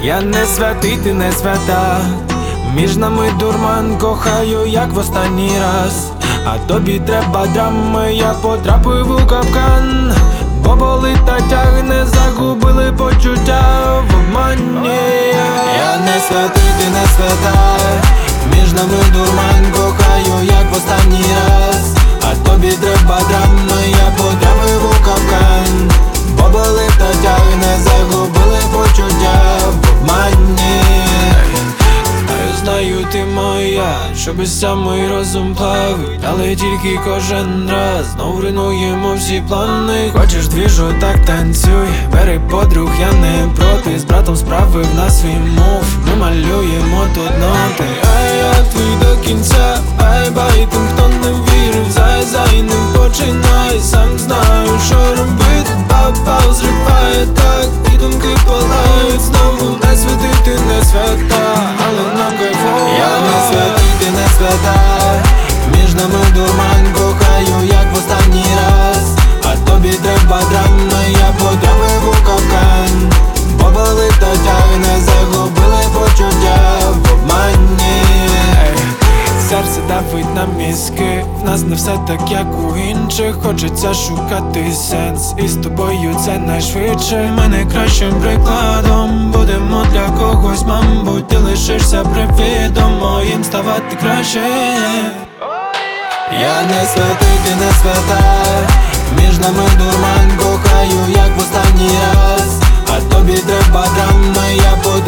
Я не святий, ти не свята. Між нами дурман, кохаю, як в останній раз. А тобі треба драми, я потрапив у капкан. Бо болить та тягне, загубили почуття в обмані. Я не святий, ти не свята. Між нами дурман, кохаю, як в останній раз. А тобі треба драми, я потрапив у капкан. Бо болить та тягне, загубили почуття в обмані. Знаю, ти моя, що без самий розум плавить, але тільки кожен раз знов руйнуємо всі плани. Хочеш двіжу, так танцюй, бери подруг, я не проти. З братом справив на свій мув, ми малюємо тут ноти. А я твій до кінця, бай-бай тим, хто не вірив. Зай-зай, не починай, сам знаю, що робити. Бабав зриває так, і думки палають знову. Не святий, ти не свята, але нам кайфово. Я не святий, ти не свята. Між нами дурман, кохаю, як в останній раз. А тобі треба драми, я потрапив у капкан. Бо болить та тягне, загубили почуття в обмані. Серце давить на мізки, в нас не все так, як у інших. Хочеться шукати сенс, і з тобою це найшвидше. Ми найкращим прикладом будемо для когось, мабуть. Ти лишишся привидом моїм, ставати краще. Я не святий, ти не свята. Між нами дурман, кохаю, як в останній раз. А тобі треба драми, я